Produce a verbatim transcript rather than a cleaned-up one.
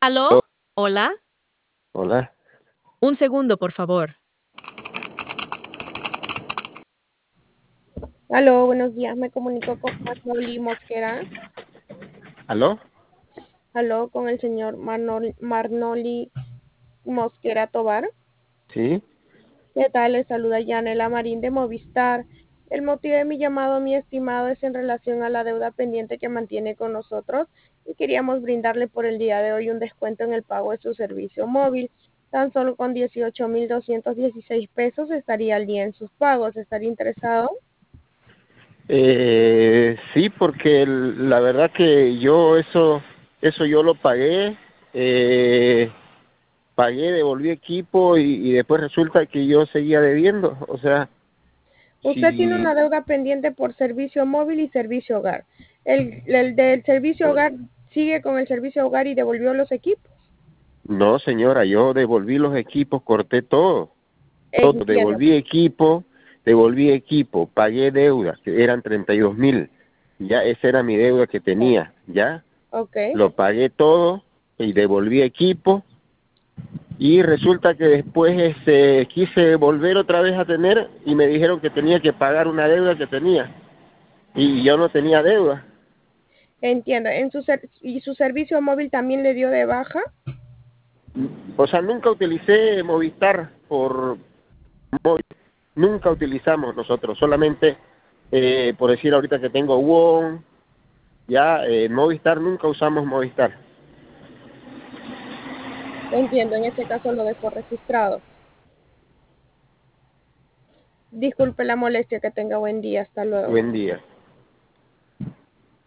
¿Aló? Oh, ¿Hola? hola. Un segundo, por favor. Aló, buenos días. Me comunico con Marnoli Mosquera. ¿Aló? Aló, con el señor Marnol- Marnoli Mosquera Tobar. Sí. ¿Qué tal? Le saluda Yanela Marín de Movistar. El motivo de mi llamado, mi estimado, es en relación a la deuda pendiente que mantiene con nosotros y queríamos brindarle por el día de hoy un descuento en el pago de su servicio móvil. Tan solo con dieciocho mil doscientos dieciséis pesos estaría al día en sus pagos. ¿Estaría interesado? Eh, sí, porque el- la verdad que yo eso, eso yo lo pagué, eh, pagué, devolví equipo y, y después resulta que yo seguía debiendo. O sea, Usted tiene si una deuda pendiente por servicio móvil y servicio hogar. El, el del servicio hogar sigue con el servicio hogar y devolvió los equipos. no, señora, yo devolví los equipos, corté todo, todo, Entiendo, devolví equipo, devolví equipo, pagué deuda, que eran treinta y dos mil, ya esa era mi deuda que tenía, ya. ok. Lo pagué todo y devolví equipo y resulta que después este, quise volver otra vez a tener y me dijeron que tenía que pagar una deuda que tenía y yo no tenía deuda. Entiendo. En su ser- ¿Y su servicio móvil también le dio de baja? O sea, nunca utilicé Movistar por móvil, nunca utilizamos nosotros, solamente eh, por decir ahorita que tengo WOM, ya eh, Movistar nunca usamos Movistar. Entiendo, en este caso lo dejó registrado. Disculpe la molestia, que tenga buen día. Hasta luego. Buen día.